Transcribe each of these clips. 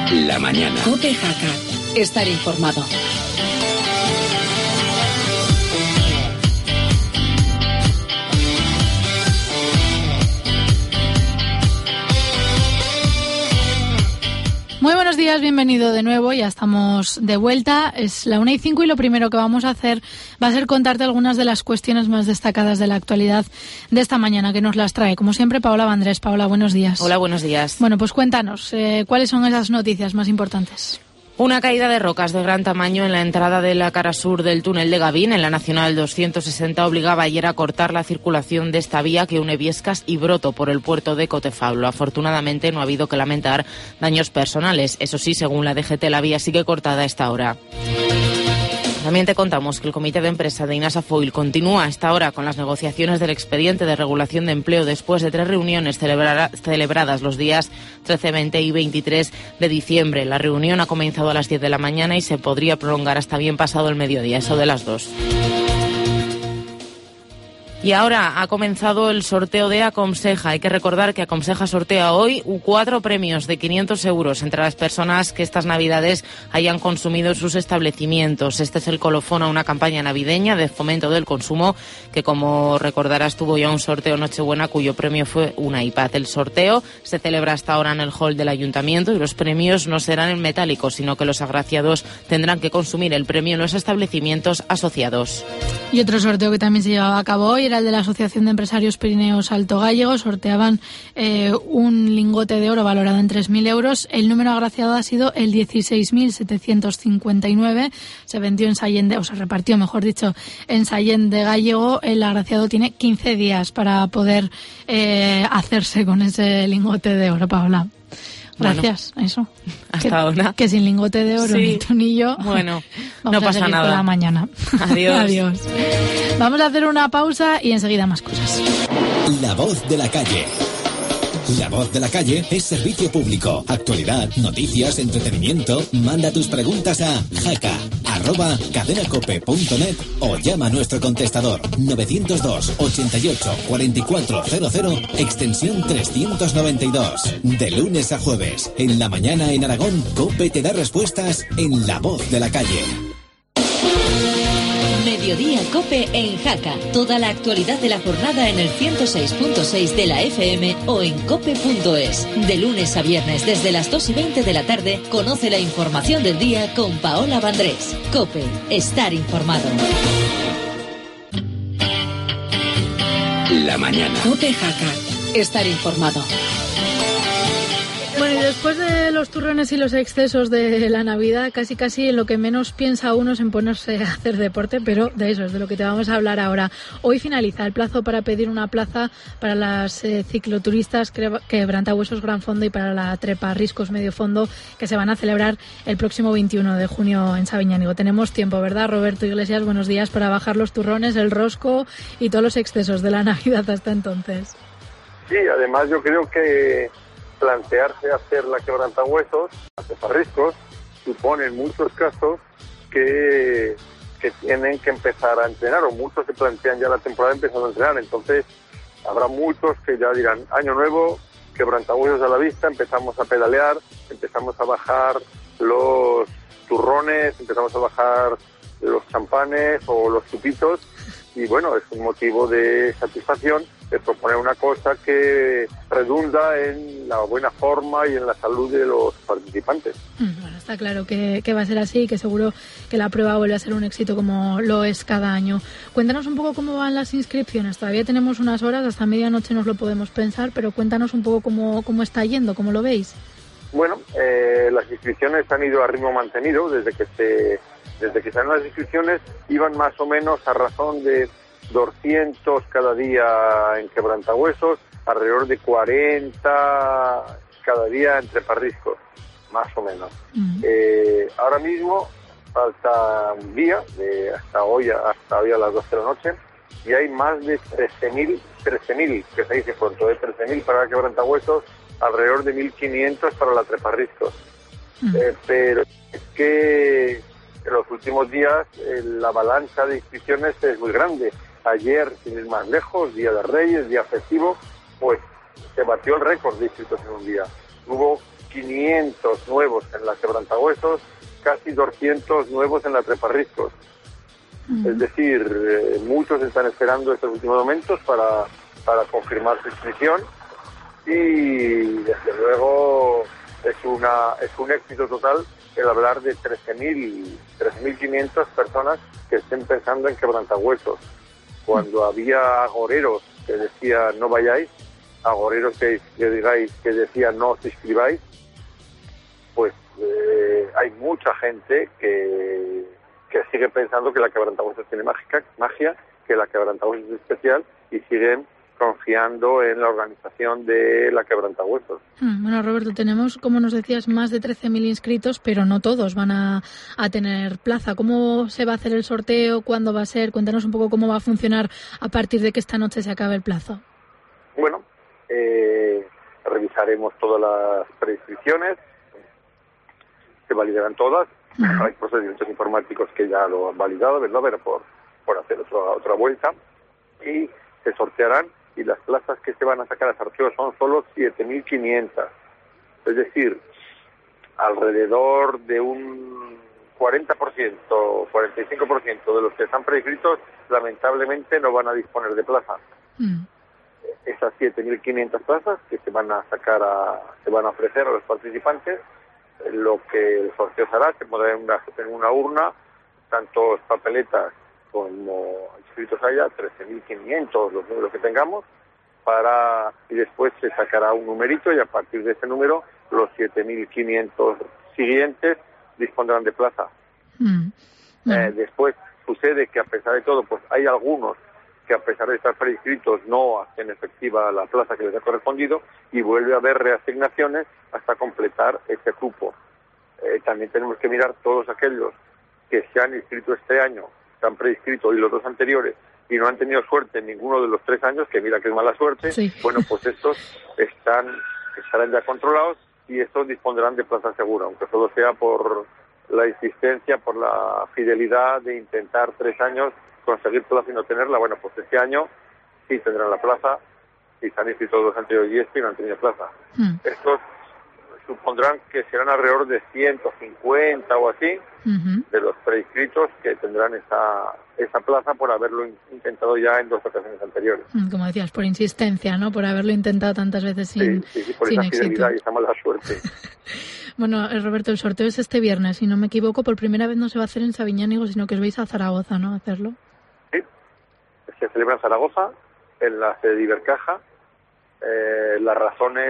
La mañana. COPE Jaca. Estar informado. Muy buenos días, bienvenido de nuevo, ya estamos de vuelta, es la 1:05 y lo primero que vamos a hacer va a ser contarte algunas de las cuestiones más destacadas de la actualidad de esta mañana que nos las trae, como siempre, Paola Vandrés. Paola, buenos días. Hola, buenos días. Bueno, pues cuéntanos, ¿cuáles son esas noticias más importantes? Una caída de rocas de gran tamaño en la entrada de la cara sur del túnel de Gavín, en la Nacional 260, obligaba ayer a cortar la circulación de esta vía que une Biescas y Broto por el puerto de Cotefablo. Afortunadamente no ha habido que lamentar daños personales. Eso sí, según la DGT, la vía sigue cortada a esta hora. También te contamos que el comité de empresa de Inasa Foil continúa a esta hora con las negociaciones del expediente de regulación de empleo después de 3 reuniones celebradas los días 13, 20 y 23 de diciembre. La reunión ha comenzado a las 10 de la mañana y se podría prolongar hasta bien pasado el mediodía, eso de las 2. Y ahora ha comenzado el sorteo de Aconseja. Hay que recordar que Aconseja sortea hoy 4 premios de 500 euros entre las personas que estas Navidades hayan consumido en sus establecimientos. Este es el colofón a una campaña navideña de fomento del consumo que, como recordarás, tuvo ya un sorteo Nochebuena cuyo premio fue una iPad. El sorteo se celebra hasta ahora en el hall del Ayuntamiento y los premios no serán en metálico, sino que los agraciados tendrán que consumir el premio en los establecimientos asociados. Y otro sorteo que también se llevaba a cabo hoy era el de la Asociación de Empresarios Pirineos Alto Gallego. Sorteaban un lingote de oro valorado en 3.000 euros. El número agraciado ha sido el 16.759. Se vendió en Sallén se repartió, mejor dicho, en Sallén de Gallego. El agraciado tiene 15 días para poder hacerse con ese lingote de oro, Paola. Gracias, bueno, eso. Hasta ahora. Que sin lingote de oro, sí. Ni tú ni yo. Bueno, vamos no pasa a seguir nada. Por la mañana. Adiós. Adiós. Vamos a hacer una pausa y enseguida más cosas. La voz de la calle. La voz de la calle es servicio público. Actualidad, noticias, entretenimiento. Manda tus preguntas a jaca@cadenacope.net o llama a nuestro contestador 902 88 4400 extensión 392. De lunes a jueves, en la mañana en Aragón, COPE te da respuestas en La voz de la calle. Mediodía COPE en Jaca. Toda la actualidad de la jornada en el 106.6 de la FM o en cope.es. De lunes a viernes desde las 2:20 de la tarde, conoce la información del día con Paola Vandrés. COPE. Estar informado. La mañana. COPE Jaca. Estar informado. Bueno, y después de los turrones y los excesos de la Navidad, casi en lo que menos piensa uno es en ponerse a hacer deporte, pero de eso es de lo que te vamos a hablar ahora. Hoy finaliza el plazo para pedir una plaza para las cicloturistas Quebrantahuesos Gran Fondo y para la Trepa Riscos Medio Fondo, que se van a celebrar el próximo 21 de junio en Sabiñánigo. Tenemos tiempo, ¿verdad, Roberto Iglesias? Buenos días, para bajar los turrones, el rosco y todos los excesos de la Navidad hasta entonces. Sí, además yo creo que plantearse hacer la quebrantahuesos, la trepa riscos, supone en muchos casos que tienen que empezar a entrenar, o muchos se plantean ya la temporada empezando a entrenar. Entonces habrá muchos que ya dirán, año nuevo, quebrantahuesos a la vista, empezamos a pedalear, empezamos a bajar los turrones, empezamos a bajar los champanes o los chupitos, y bueno, es un motivo de satisfacción de proponer una cosa que redunda en la buena forma y en la salud de los participantes. Bueno, está claro que va a ser así y que seguro que la prueba vuelve a ser un éxito como lo es cada año. Cuéntanos un poco cómo van las inscripciones. Todavía tenemos unas horas, hasta medianoche nos lo podemos pensar, pero cuéntanos un poco cómo está yendo, cómo lo veis. Bueno, las inscripciones han ido a ritmo mantenido. Desde que se dan las inscripciones iban más o menos a razón de 200 cada día en quebrantahuesos, alrededor de 40 cada día en treparriscos, más o menos. Ahora mismo falta un día, hasta hoy a las 12 de la noche, y hay más de 13.000, que se dice pronto, 13.000 para la quebrantahuesos, alrededor de 1.500 para la treparriscos. Pero es que en los últimos días la avalancha de inscripciones es muy grande. Ayer, sin ir más lejos, Día de Reyes, día festivo, pues se batió el récord de inscritos en un día. Hubo 500 nuevos en la Quebrantahuesos, casi 200 nuevos en la Treparriscos. Es decir, muchos están esperando estos últimos momentos para confirmar su inscripción y desde luego es un éxito total el hablar de 13.500 personas que estén pensando en Quebrantahuesos. Cuando había agoreros que decían no vayáis, agoreros que digáis que decían no os inscribáis, pues hay mucha gente que sigue pensando que la Quebrantahuesos tiene magia, que la Quebrantahuesos es especial y siguen confiando en la organización de la Quebrantahuesos. Bueno, Roberto, tenemos, como nos decías, más de 13.000 inscritos, pero no todos van a tener plaza. ¿Cómo se va a hacer el sorteo? ¿Cuándo va a ser? Cuéntanos un poco cómo va a funcionar a partir de que esta noche se acabe el plazo. Bueno, revisaremos todas las preinscripciones, se validarán todas. Hay procedimientos informáticos que ya lo han validado, ¿verdad? Pero por hacer otra vuelta. Y se sortearán, y las plazas que se van a sacar a sorteo son solo 7.500. Es decir, alrededor de un 40%, 45% de los que están preinscritos, lamentablemente no van a disponer de plaza. Esas 7.500 plazas que se van a ofrecer a los participantes, lo que el sorteo se hará, se pondrá en una urna, tanto papeletas como inscritos haya, 13.500, los números que tengamos, y después se sacará un numerito y a partir de ese número los 7.500 siguientes dispondrán de plaza. Después sucede que a pesar de todo, pues hay algunos que a pesar de estar preinscritos no hacen efectiva la plaza que les ha correspondido y vuelve a haber reasignaciones hasta completar ese cupo. También tenemos que mirar todos aquellos que se han inscrito este año, se han preinscrito y los dos anteriores y no han tenido suerte en ninguno de los 3 años, que mira que es mala suerte. Sí. Bueno, pues estos estarán ya controlados y estos dispondrán de plaza segura, aunque solo sea por la insistencia, por la fidelidad de intentar 3 años conseguir plaza y no tenerla. Bueno, pues este año sí tendrán la plaza y se han inscrito los anteriores y no han tenido plaza. Estos supondrán que serán alrededor de 150 o así de los preinscritos que tendrán esa plaza por haberlo intentado ya en 2 ocasiones anteriores. Como decías, por insistencia, ¿no? Por haberlo intentado tantas veces sin por sin esa fidelidad éxito. y esa mala suerte. Bueno, Roberto, el sorteo es este viernes, si no me equivoco, por primera vez no se va a hacer en Sabiñánigo, sino que os vais a Zaragoza, ¿no? A hacerlo. Sí, se celebra en Zaragoza, en la sede de Ibercaja. Las razones...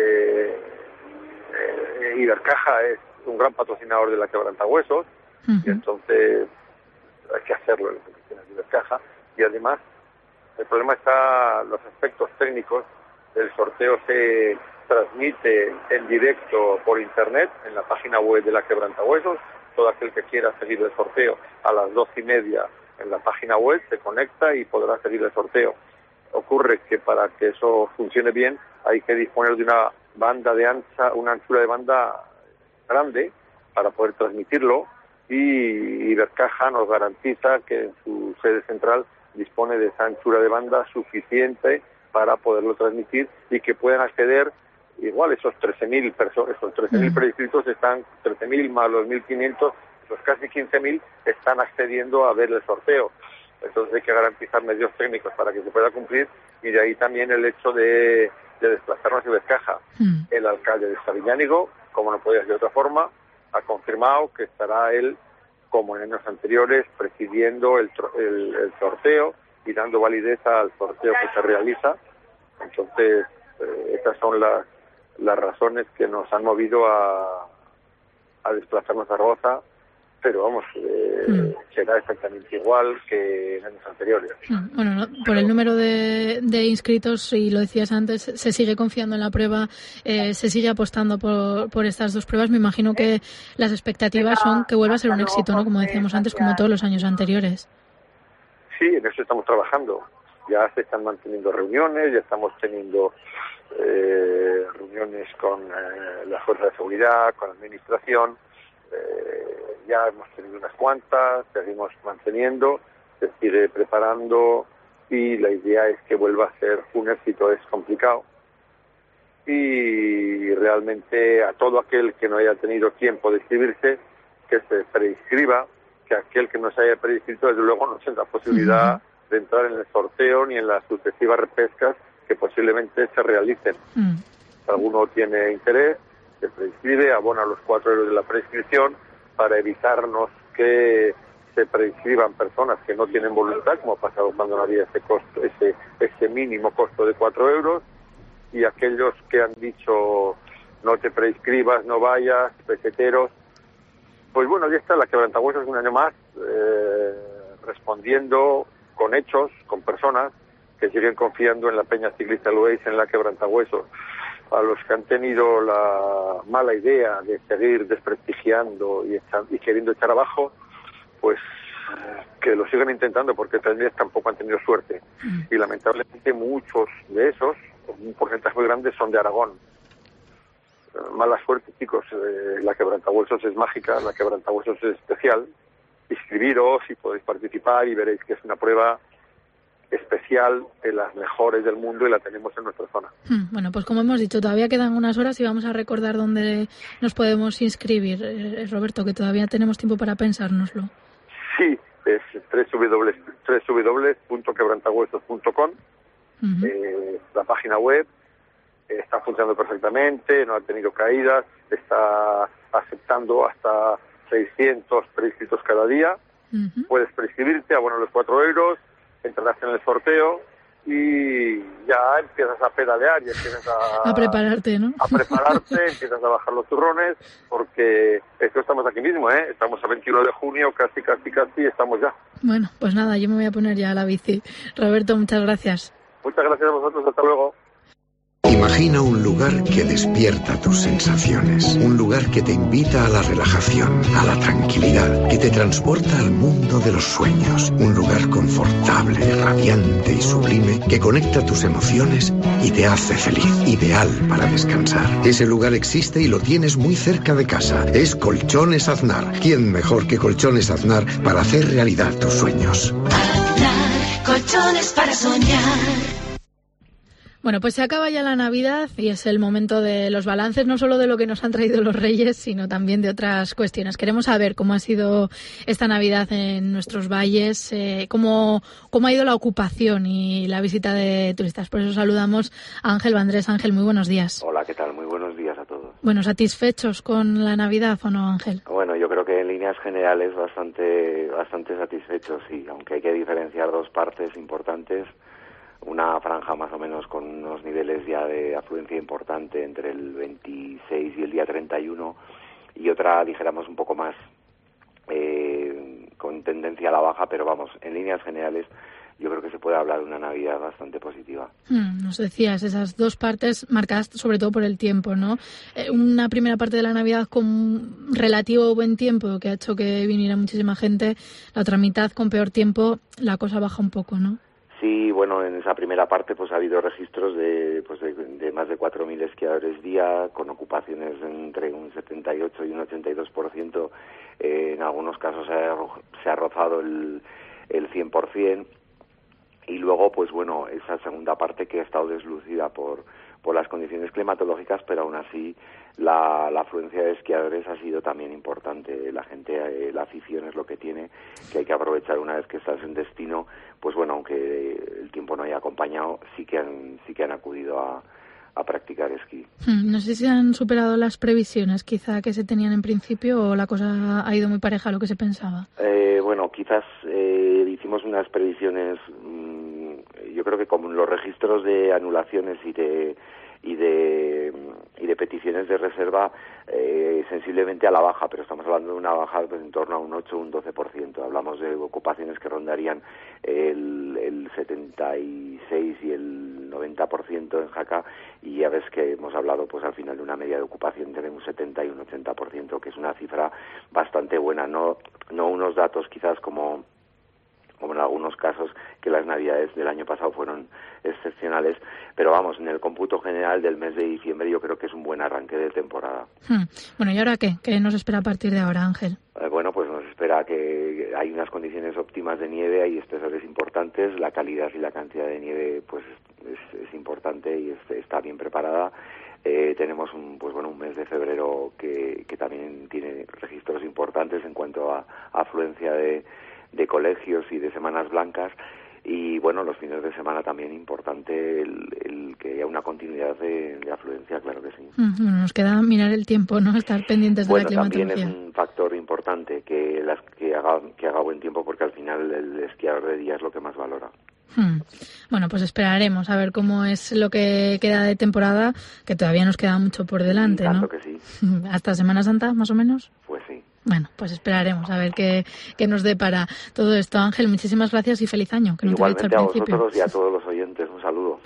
Ibercaja es un gran patrocinador de la Quebrantahuesos y entonces hay que hacerlo en las oficinas de Ibercaja. Y además, el problema está en los aspectos técnicos. El sorteo se transmite en directo por internet en la página web de la Quebrantahuesos. Todo aquel que quiera seguir el sorteo a las 12:30 en la página web se conecta y podrá seguir el sorteo. Ocurre que para que eso funcione bien hay que disponer de una anchura de banda grande para poder transmitirlo, y Ibercaja nos garantiza que en su sede central dispone de esa anchura de banda suficiente para poderlo transmitir y que puedan acceder igual esos 13.000 personas, esos 13.000 preinscritos están, 13.000 más los 1.500, esos casi 15.000 están accediendo a ver el sorteo. Entonces hay que garantizar medios técnicos para que se pueda cumplir, y de ahí también el hecho de desplazarnos a Ibercaja. El alcalde de Sabiñánigo, como no podía ser de otra forma, ha confirmado que estará él, como en años anteriores, presidiendo el sorteo y dando validez al sorteo que se realiza. Entonces, estas son las razones que nos han movido a desplazarnos a Zaragoza, pero vamos, será exactamente igual que en años anteriores. Bueno, no, por el número de inscritos, y lo decías antes, se sigue confiando en la prueba, se sigue apostando por estas 2 pruebas. Me imagino que las expectativas son que vuelva a ser un éxito, ¿no? Como decíamos antes, como todos los años anteriores. Sí, en eso estamos trabajando. Ya se están manteniendo reuniones, ya estamos teniendo reuniones con la Fuerza de Seguridad, con la Administración. Ya hemos tenido unas cuantas, seguimos manteniendo, se sigue preparando y la idea es que vuelva a ser un éxito. Es complicado y realmente a todo aquel que no haya tenido tiempo de inscribirse, que se preinscriba, que aquel que no se haya preinscrito, desde luego no tendrá posibilidad de entrar en el sorteo ni en las sucesivas repescas que posiblemente se realicen. Si alguno tiene interés, se preinscribe, abona los 4 euros de la preinscripción para evitarnos que se preinscriban personas que no tienen voluntad, como ha pasado cuando no había ese costo, ese mínimo costo de 4 euros, y aquellos que han dicho no te preinscribas, no vayas, peseteros. Pues bueno, ya está la Quebrantahuesos un año más, respondiendo con hechos, con personas que siguen confiando en la Peña Ciclista Luis, en la Quebrantahuesos. A los que han tenido la mala idea de seguir desprestigiando y queriendo echar abajo, pues que lo sigan intentando, porque también tampoco han tenido suerte. Y lamentablemente muchos de esos, un porcentaje muy grande, son de Aragón. Mala suerte, chicos. La Quebrantahuesos es mágica, la Quebrantahuesos es especial. Inscribiros y podéis participar y veréis que es una prueba especial, de las mejores del mundo, y la tenemos en nuestra zona. Bueno, pues como hemos dicho, todavía quedan unas horas y vamos a recordar dónde nos podemos inscribir. Roberto, que todavía tenemos tiempo para pensárnoslo. Sí, es www.quebrantahuesos.com. La página web está funcionando perfectamente, no ha tenido caídas, está aceptando hasta 600 preinscritos cada día. Puedes preinscribirte, abonar los 4 euros, entrarás en el sorteo y ya empiezas a pedalear y empiezas a prepararte, ¿no? A prepararte, empiezas a bajar los turrones, porque esto estamos aquí mismo, estamos a 21 de junio, casi, estamos ya. Bueno, pues nada, yo me voy a poner ya a la bici. Roberto, muchas gracias. Muchas gracias a vosotros, hasta luego. Imagina un lugar que despierta tus sensaciones, un lugar que te invita a la relajación, a la tranquilidad, que te transporta al mundo de los sueños, un lugar confortable, radiante y sublime que conecta tus emociones y te hace feliz, ideal para descansar. Ese lugar existe y lo tienes muy cerca de casa. Es Colchones Aznar. ¿Quién mejor que Colchones Aznar para hacer realidad tus sueños? Aznar, colchones para soñar. Bueno, pues se acaba ya la Navidad y es el momento de los balances, no solo de lo que nos han traído los Reyes, sino también de otras cuestiones. Queremos saber cómo ha sido esta Navidad en nuestros valles, cómo ha ido la ocupación y la visita de turistas. Por eso saludamos a Ángel Vandrés. Ángel, muy buenos días. Hola, ¿qué tal? Muy buenos días a todos. Bueno, ¿satisfechos con la Navidad o no, Ángel? Bueno, yo creo que en líneas generales bastante satisfechos, sí, aunque hay que diferenciar dos partes importantes. Una franja más o menos con unos niveles ya de afluencia importante entre el 26 y el día 31, y otra, dijéramos, un poco más con tendencia a la baja, pero vamos, en líneas generales yo creo que se puede hablar de una Navidad bastante positiva. Nos decías, esas dos partes marcadas sobre todo por el tiempo, ¿no? Una primera parte de la Navidad con relativo buen tiempo, que ha hecho que viniera muchísima gente, la otra mitad con peor tiempo, la cosa baja un poco, ¿no? Sí, bueno, en esa primera parte pues ha habido registros de más de 4.000 esquiadores día, con ocupaciones entre un 78 y un 82%. En algunos casos se ha rozado el 100%. Y luego, pues bueno, esa segunda parte que ha estado deslucida por las condiciones climatológicas, pero aún así la afluencia de esquiadores ha sido también importante. La gente, la afición es lo que tiene, que hay que aprovechar una vez que estás en destino. Pues bueno, aunque el tiempo no haya acompañado, sí que han acudido a practicar esquí. No sé si han superado las previsiones quizá que se tenían en principio, o la cosa ha ido muy pareja a lo que se pensaba. Bueno, quizás hicimos unas previsiones, yo creo que como los registros de anulaciones y de peticiones de reserva sensiblemente a la baja, pero estamos hablando de una baja pues, en torno a un 8 o un 12%. Hablamos de ocupaciones que rondarían el 76 y el 90% en Jaca, y ya ves que hemos hablado pues al final de una media de ocupación de un 70 y un 80%, que es una cifra bastante buena, no unos datos quizás como en algunos casos, que las Navidades del año pasado fueron excepcionales, pero vamos, en el cómputo general del mes de diciembre yo creo que es un buen arranque de temporada. Bueno, ¿y ahora qué? ¿Qué nos espera a partir de ahora, Ángel? Bueno, pues nos espera que hay unas condiciones óptimas de nieve, hay espesores importantes, la calidad y la cantidad de nieve pues es importante y está bien preparada. tenemos un mes de febrero que también tiene registros importantes en cuanto a afluencia de colegios y de semanas blancas. Y bueno, los fines de semana también importante el que haya una continuidad de afluencia, claro que sí. Bueno, nos queda mirar el tiempo, ¿no? Estar pendientes de la climatología. También es un factor importante que haga buen tiempo, porque al final el esquiador de día es lo que más valora. Bueno, pues esperaremos a ver cómo es lo que queda de temporada, que todavía nos queda mucho por delante, ¿no? Tanto que sí. ¿Hasta Semana Santa, más o menos? Pues sí. Bueno, pues esperaremos a ver qué nos depara todo esto. Ángel, muchísimas gracias y feliz año. Que no igualmente te a principio. vosotros y a todos los oyentes, un saludo.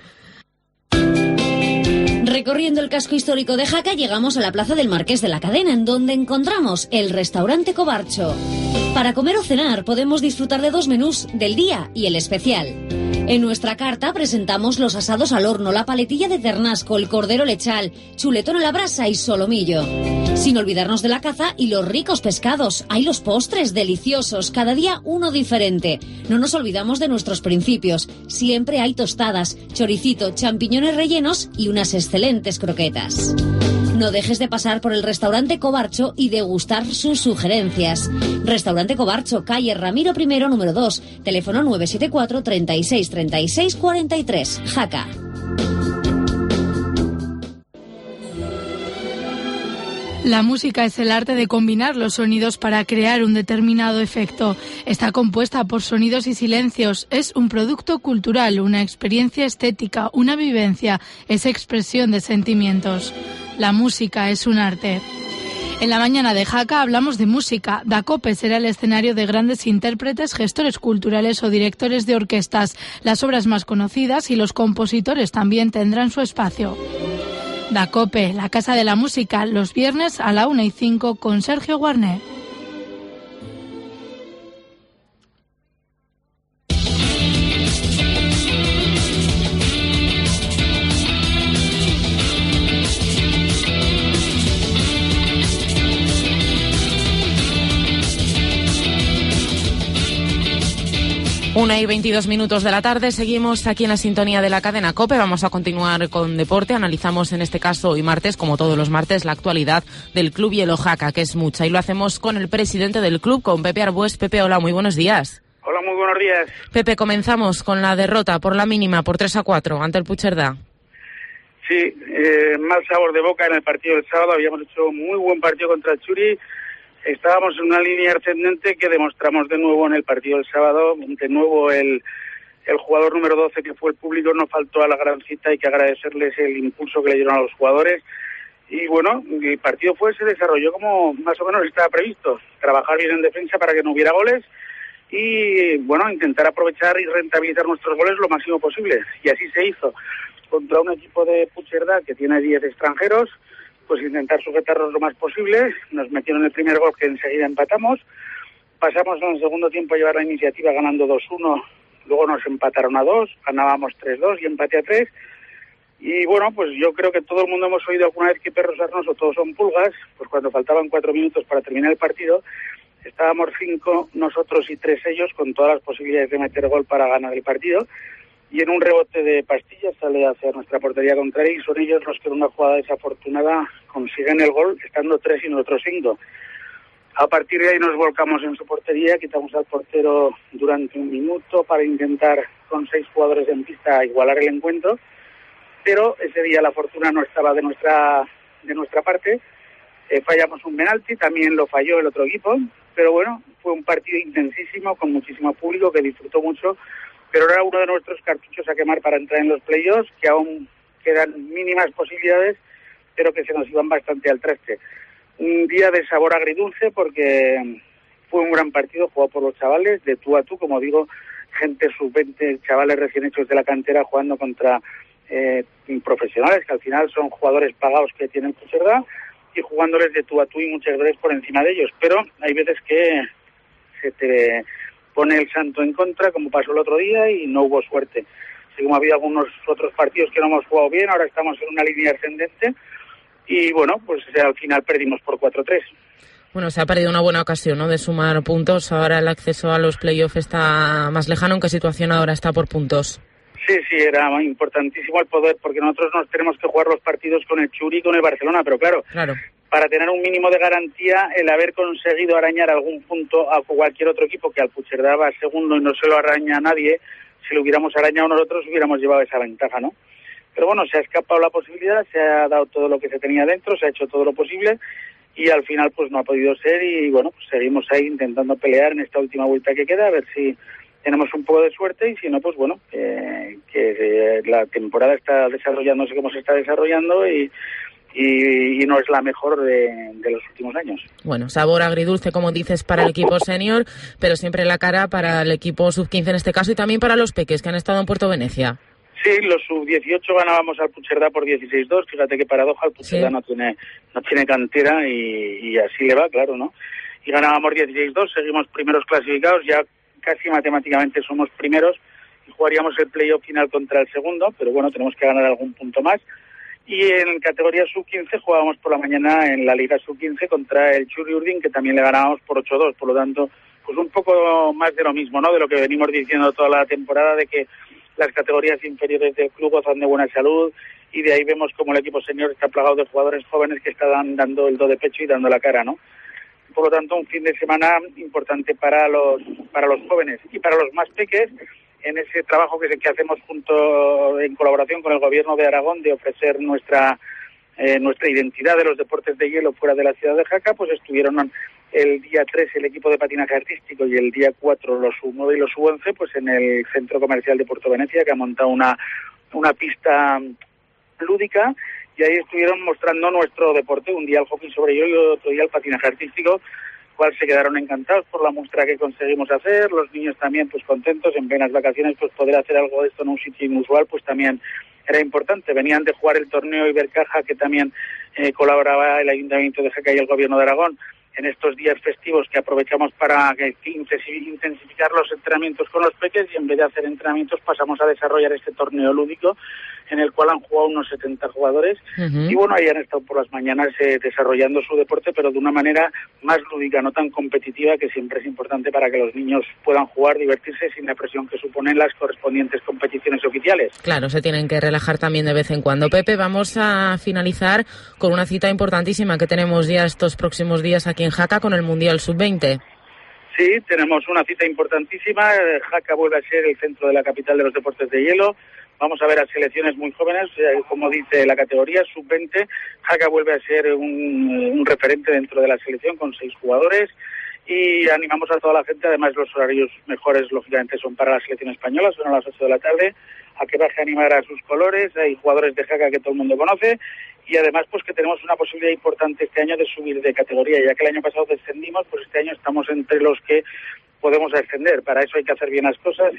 Recorriendo el casco histórico de Jaca llegamos a la plaza del Marqués de la Cadena, en donde encontramos el restaurante Cobarcho. Para comer o cenar podemos disfrutar de 2 menús, del día y el especial. En nuestra carta presentamos los asados al horno, la paletilla de ternasco, el cordero lechal, chuletón a la brasa y solomillo. Sin olvidarnos de la caza y los ricos pescados. Hay los postres deliciosos, cada día uno diferente. No nos olvidamos de nuestros principios. Siempre hay tostadas, choricito, champiñones rellenos y unas excelentes croquetas. No dejes de pasar por el restaurante Cobarcho y degustar sus sugerencias. Restaurante Cobarcho, calle Ramiro I, número 2, teléfono 974 36 36 43, Jaca. La música es el arte de combinar los sonidos para crear un determinado efecto. Está compuesta por sonidos y silencios. Es un producto cultural, una experiencia estética, una vivencia. Es expresión de sentimientos. La música es un arte. En la mañana de Jaca hablamos de música. Dacope será el escenario de grandes intérpretes, gestores culturales o directores de orquestas. Las obras más conocidas y los compositores también tendrán su espacio. Dacope, la Casa de la Música, los viernes a la 1:05 con Sergio Guarné. Una y 22 minutos de la tarde, seguimos aquí en la sintonía de la cadena COPE. Vamos a continuar con deporte. Analizamos en este caso hoy martes, como todos los martes, la actualidad del Club Hielo Jaca, que es mucha. Y lo hacemos con el presidente del club, con Pepe Arbués. Pepe, hola, muy buenos días. Hola, muy buenos días. Pepe, comenzamos con la derrota por la mínima, por 3-4, ante el Puigcerdá. Sí, mal sabor de boca en el partido del sábado. Habíamos hecho un muy buen partido contra el Churi. Estábamos en una línea ascendente que demostramos de nuevo en el partido del sábado. De nuevo el jugador número 12, que fue el público, no faltó a la gran cita. Hay que agradecerles el impulso que le dieron a los jugadores. Y bueno, el partido se desarrolló como más o menos estaba previsto. Trabajar bien en defensa para que no hubiera goles y bueno, intentar aprovechar y rentabilizar nuestros goles lo máximo posible. Y así se hizo. Contra un equipo de Puigcerdá que tiene 10 extranjeros, pues intentar sujetarlos lo más posible. Nos metieron el primer gol, que enseguida empatamos. Pasamos en el segundo tiempo a llevar la iniciativa ganando 2-1. Luego nos empataron a 2, ganábamos 3-2 y empate a 3. Y bueno, pues yo creo que todo el mundo hemos oído alguna vez que perros arnosos todos son pulgas. Pues cuando faltaban 4 minutos para terminar el partido, estábamos 5 nosotros y 3 ellos, con todas las posibilidades de meter gol para ganar el partido. Y en un rebote de pastillas sale hacia nuestra portería contraria y son ellos los que en una jugada desafortunada consiguen el gol, estando 3 y nosotros 5. A partir de ahí nos volcamos en su portería, quitamos al portero durante 1 minuto para intentar con 6 jugadores en pista igualar el encuentro, pero ese día la fortuna no estaba de nuestra parte. Fallamos un penalti, también lo falló el otro equipo, pero bueno, fue un partido intensísimo con muchísimo público que disfrutó mucho. Pero era uno de nuestros cartuchos a quemar para entrar en los playoffs, que aún quedan mínimas posibilidades, pero que se nos iban bastante al traste. Un día de sabor agridulce porque fue un gran partido jugado por los chavales, de tú a tú, como digo, gente sub-20, chavales recién hechos de la cantera jugando contra profesionales, que al final son jugadores pagados que tienen Puigcerdá, y jugándoles de tú a tú y muchas veces por encima de ellos. Pero hay veces que se te pone el santo en contra, como pasó el otro día, y no hubo suerte. Así como ha habido algunos otros partidos que no hemos jugado bien, ahora estamos en una línea ascendente y bueno, pues al final perdimos por 4-3. Bueno, se ha perdido una buena ocasión, ¿no?, de sumar puntos. Ahora el acceso a los playoffs está más lejano. ¿En qué situación ahora está por puntos? Sí, era importantísimo el poder, porque nosotros nos tenemos que jugar los partidos con el Churi y con el Barcelona, pero claro, para tener un mínimo de garantía, el haber conseguido arañar algún punto a cualquier otro equipo, que al Puigcerdá va segundo y no se lo araña a nadie, si lo hubiéramos arañado nosotros hubiéramos llevado esa ventaja, ¿no? Pero bueno, se ha escapado la posibilidad, se ha dado todo lo que se tenía dentro, se ha hecho todo lo posible y al final pues no ha podido ser y bueno, pues seguimos ahí intentando pelear en esta última vuelta que queda, a ver si tenemos un poco de suerte y si no, pues bueno, que la temporada está desarrollándose como se está desarrollando y no es la mejor de los últimos años. Bueno, sabor agridulce, como dices, para el equipo senior, pero siempre la cara para el equipo sub-15 en este caso y también para los peques que han estado en Puerto Venecia. Sí, los sub-18 ganábamos al Puigcerdá por 16-2, fíjate qué paradoja, el Puigcerdá no tiene cantera y así le va, claro, ¿no? Y ganábamos 16-2, seguimos primeros clasificados, ya casi matemáticamente somos primeros y jugaríamos el playoff final contra el segundo, pero bueno, tenemos que ganar algún punto más. Y en categoría sub-15 jugábamos por la mañana en la Liga sub-15 contra el Churi Urdin, que también le ganábamos por 8-2, por lo tanto, pues un poco más de lo mismo, ¿no? De lo que venimos diciendo toda la temporada, de que las categorías inferiores del club gozan de buena salud y de ahí vemos como el equipo senior está plagado de jugadores jóvenes que están dando el do de pecho y dando la cara, ¿no? Por lo tanto, un fin de semana importante para los jóvenes y para los más peques en ese trabajo que hacemos en colaboración con el Gobierno de Aragón de ofrecer nuestra identidad de los deportes de hielo fuera de la ciudad de Jaca, pues estuvieron el día 3 el equipo de patinaje artístico y el día 4 los sub-9 y los sub-11 pues en el Centro Comercial de Puerto Venecia, que ha montado una pista lúdica y ahí estuvieron mostrando nuestro deporte, un día el hockey sobre hielo y otro día el patinaje artístico, cual se quedaron encantados por la muestra que conseguimos hacer, los niños también pues contentos, en plenas vacaciones pues poder hacer algo de esto en un sitio inusual pues también era importante. Venían de jugar el torneo Ibercaja que también colaboraba el Ayuntamiento de Jaca y el Gobierno de Aragón en estos días festivos que aprovechamos para intensificar los entrenamientos con los peques y en vez de hacer entrenamientos pasamos a desarrollar este torneo lúdico en el cual han jugado unos 70 jugadores y bueno, ahí han estado por las mañanas desarrollando su deporte, pero de una manera más lúdica, no tan competitiva, que siempre es importante para que los niños puedan jugar, divertirse sin la presión que suponen las correspondientes competiciones oficiales. Claro, se tienen que relajar también de vez en cuando. Pepe, vamos a finalizar con una cita importantísima que tenemos ya estos próximos días aquí en Jaca con el Mundial Sub-20. Sí, tenemos una cita importantísima. Jaca vuelve a ser el centro de la capital de los deportes de hielo. Vamos a ver a selecciones muy jóvenes, como dice la categoría, sub-20. Jaca vuelve a ser un referente dentro de la selección con 6 jugadores y animamos a toda la gente, además los horarios mejores lógicamente son para la selección española, son a las 8 de la tarde, a que baje a animar a sus colores. Hay jugadores de Jaca que todo el mundo conoce y además pues que tenemos una posibilidad importante este año de subir de categoría, ya que el año pasado descendimos, pues este año estamos entre los que podemos ascender. Para eso hay que hacer bien las cosas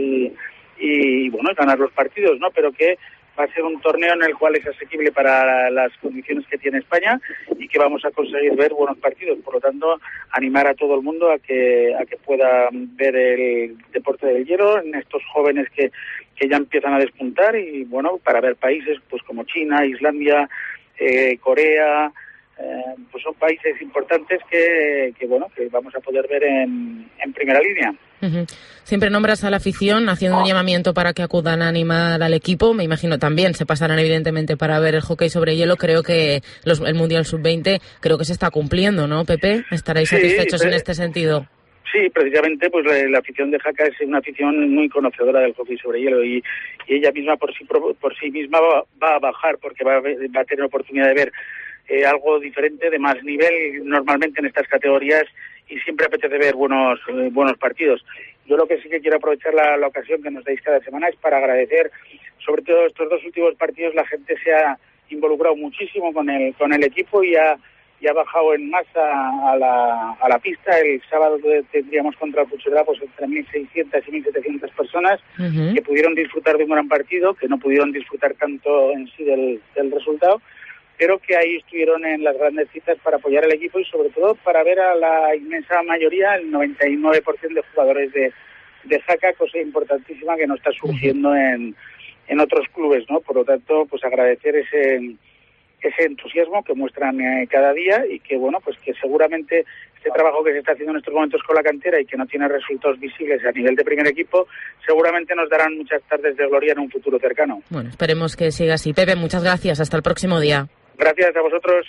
y bueno, ganar los partidos, ¿no? Pero que va a ser un torneo en el cual es asequible para las condiciones que tiene España y que vamos a conseguir ver buenos partidos. Por lo tanto, animar a todo el mundo a que pueda ver el deporte del hielo en estos jóvenes que ya empiezan a despuntar y bueno, para ver países pues como China, Islandia, Corea, pues son países importantes que vamos a poder ver en primera línea. Uh-huh. Siempre nombras a la afición haciendo un llamamiento para que acudan a animar al equipo. Me imagino también se pasarán evidentemente para ver el hockey sobre hielo. Creo que el Mundial Sub-20 creo que se está cumpliendo, ¿no, Pepe? ¿Estaréis satisfechos en este sentido? Sí, precisamente pues la afición de Jaca es una afición muy conocedora del hockey sobre hielo y ella misma por sí misma va a bajar porque va a tener oportunidad de ver algo diferente, de más nivel normalmente en estas categorías y siempre apetece ver buenos partidos. Yo lo que sí que quiero aprovechar la ocasión que nos dais cada semana es para agradecer, sobre todo estos 2 últimos partidos, la gente se ha involucrado muchísimo con el equipo y ha bajado en masa a la pista. El sábado tendríamos contra el Puigcerdá pues entre 1.600 y 1.700 personas que pudieron disfrutar de un gran partido, que no pudieron disfrutar tanto en sí del resultado, pero que ahí estuvieron en las grandes citas para apoyar al equipo y sobre todo para ver a la inmensa mayoría, el 99% de jugadores de Jaca, cosa importantísima que no está surgiendo en otros clubes, ¿no? Por lo tanto, pues agradecer ese entusiasmo que muestran cada día y que, bueno, pues que seguramente este trabajo que se está haciendo en estos momentos con la cantera y que no tiene resultados visibles a nivel de primer equipo, seguramente nos darán muchas tardes de gloria en un futuro cercano. Bueno, esperemos que siga así. Pepe, muchas gracias. Hasta el próximo día. Gracias a vosotros.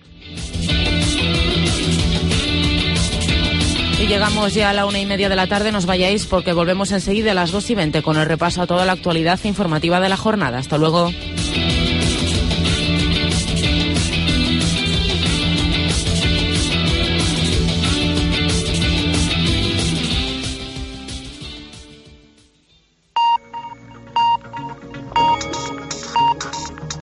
Y llegamos ya a la 1:30 de la tarde. No os vayáis porque volvemos enseguida a las 2:20 con el repaso a toda la actualidad informativa de la jornada. Hasta luego.